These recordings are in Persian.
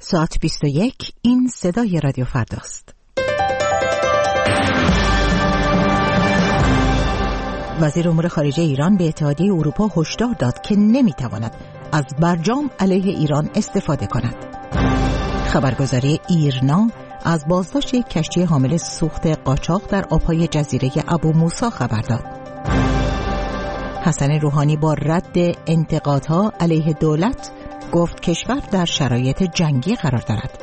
ساعت 21. این صدای رادیو فرداست. وزیر امور خارجه ایران به اتحادیه اروپا هشدار داد که نمیتواند از برجام علیه ایران استفاده کند. خبرگزاری ایرنا از بازداشت یک کشتی حامل سوخت قاچاق در آبهای جزیره ابو موسی خبر داد. حسن روحانی با رد انتقادها علیه دولت گفت کشور در شرایط جنگی قرار دارد.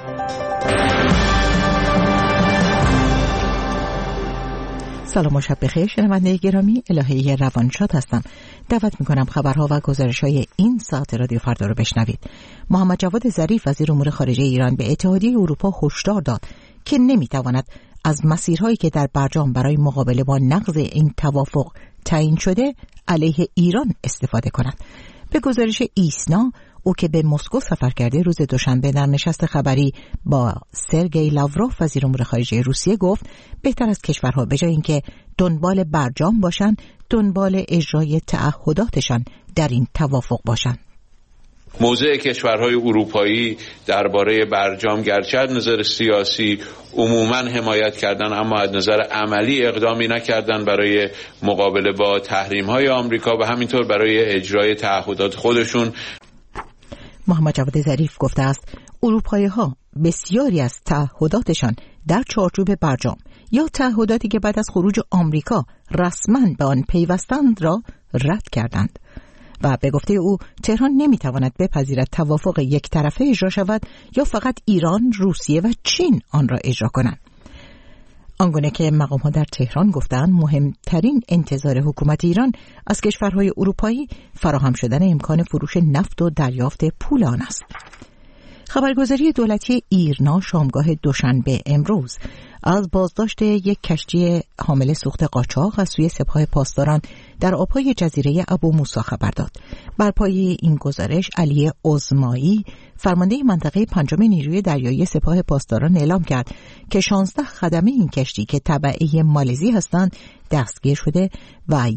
سلام و شب بخیر شنونده گرامی، الهه روانشاد هستم. دعوت میکنم خبرها و گزارش‌های این ساعت رادیو فردا رو بشنوید. محمد جواد ظریف وزیر امور خارجه ایران به اتحادیه اروپا هشدار داد که نمیتواند از مسیرهایی که در برجام برای مقابله با نقض این توافق تعیین شده علیه ایران استفاده کند. به گزارش ایسنا، او که به مسکو سفر کرده، روز دوشنبه در نشست خبری با سرگئی لاوروف وزیر امور خارجه روسیه گفت بهتر از کشورها به جای اینکه دنبال برجام باشند، دنبال اجرای تعهداتشان در این توافق باشند. موضع کشورهای اروپایی درباره برجام گرچه از نظر سیاسی عموماً حمایت کردن، اما از نظر عملی اقدامی نکردن برای مقابله با تحریم‌های آمریکا و همینطور برای اجرای تعهدات خودشون. محمد جواد ظریف گفته است اروپایی‌ها بسیاری از تعهداتشان در چارچوب برجام یا تعهداتی که بعد از خروج آمریکا رسما به آن پیوستند را رد کردند و به گفته او تهران نمیتواند بپذیرد توافق یک طرفه اجرا شود یا فقط ایران، روسیه و چین آن را اجرا کنند. آنگونه که مقام‌ها در تهران گفتند مهمترین انتظار حکومت ایران از کشورهای اروپایی فراهم شدن امکان فروش نفت و دریافت پول آن است. خبرگزاری دولتی ایرنا شامگاه دوشنبه امروز از بازداشت یک کشتی حامل سوخت قاچاق از سوی سپاه پاسداران در آبهای جزیره ابو موسی خبر داد. بر پایه این گزارش علی عظمایی، فرمانده منطقه پنجم نیروی دریایی سپاه پاسداران، اعلام کرد که 16 خدمه این کشتی که تبعه مالزی هستند دستگیر شده و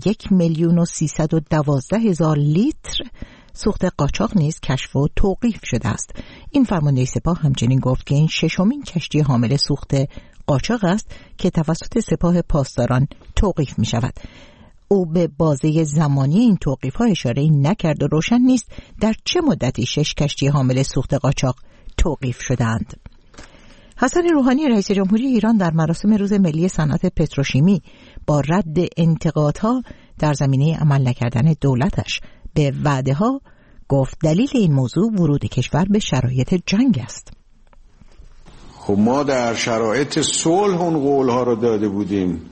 1,312,000 لیتر سوخت قاچاق نیز کشف و توقیف شده است. این فرمانده سپاه همچنین گفت که این ششمین کشتی حامل سوخت قاچاق است که توسط سپاه پاسداران توقیف می شود. او به بازه زمانی این توقیف‌ها اشاره نکرد و روشن نیست در چه مدتی 6 کشتی حامل سوخت قاچاق توقیف شدند. حسن روحانی رئیس جمهوری ایران در مراسم روز ملی صنعت پتروشیمی با رد انتقادها در زمینه عمل نکردن دولتش به وعده‌ها گفت دلیل این موضوع ورود کشور به شرایط جنگ است. خب ما در شرایط صلح اون قول‌ها رو داده بودیم،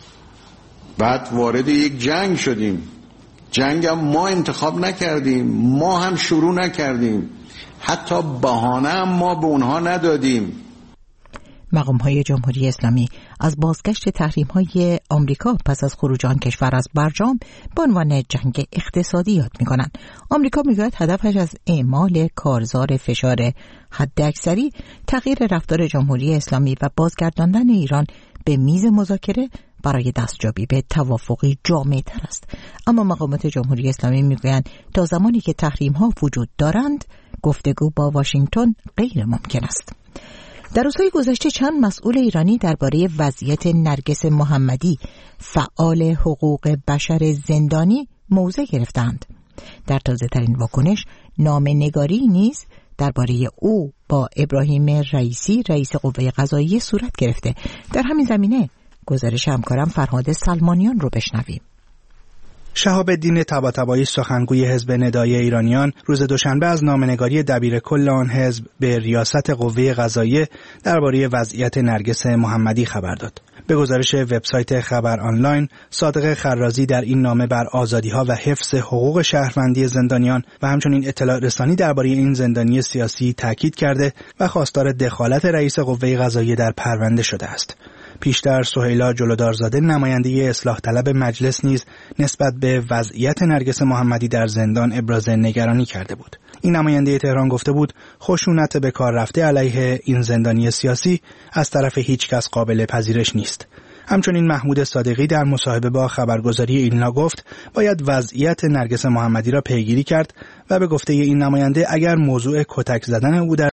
بعد وارد یک جنگ شدیم. جنگ هم ما انتخاب نکردیم، ما هم شروع نکردیم، حتی بهانه هم ما به اونها ندادیم. مقام‌های جمهوری اسلامی از بازگشت تحریم‌های آمریکا پس از خروج آن کشور از برجام به عنوان جنگ اقتصادی یاد می‌کنند. آمریکا می‌گوید هدفش از اعمال کارزار فشار حداکثری، تغییر رفتار جمهوری اسلامی و بازگرداندن ایران به میز مذاکره برای دستیابی به توافقی جامع‌تر است. اما مقامات جمهوری اسلامی می‌گویند تا زمانی که تحریم‌ها وجود دارند، گفتگو با واشنگتن غیر ممکن است. در روزهای گذشته چند مسئول ایرانی درباره وضعیت نرگس محمدی، فعال حقوق بشر زندانی، موضع گرفتند. در تازه‌ترین واکنش نامه‌نگاری نیز درباره او با ابراهیم رئیسی رئیس قوه قضاییه صورت گرفته. در همین زمینه گزارش همکارم فرهاد سلمانیان رو بشنویم. شهاب الدین طباطبایی سخنگوی حزب ندای ایرانیان روز دوشنبه از نامه‌نگاری دبیر کل آن حزب به ریاست قوه قضاییه درباره وضعیت نرگس محمدی خبر داد. به گزارش وبسایت خبر آنلاین، صادق خرازی در این نامه بر آزادی‌ها و حفظ حقوق شهروندی زندانیان و همچنین اطلاع رسانی درباره این زندانی سیاسی تاکید کرده و خواستار دخالت رئیس قوه قضاییه در پرونده شده است. پیشتر سهیلا جلودارزاده نماینده اصلاح طلب مجلس نیز نسبت به وضعیت نرگس محمدی در زندان ابراز نگرانی کرده بود. این نماینده تهران گفته بود خشونت به کار رفته علیه این زندانی سیاسی از طرف هیچ کس قابل پذیرش نیست. همچنین محمود صادقی در مصاحبه با خبرگزاری ایلنا گفت باید وضعیت نرگس محمدی را پیگیری کرد و به گفته این نماینده اگر موضوع کتک زدن او در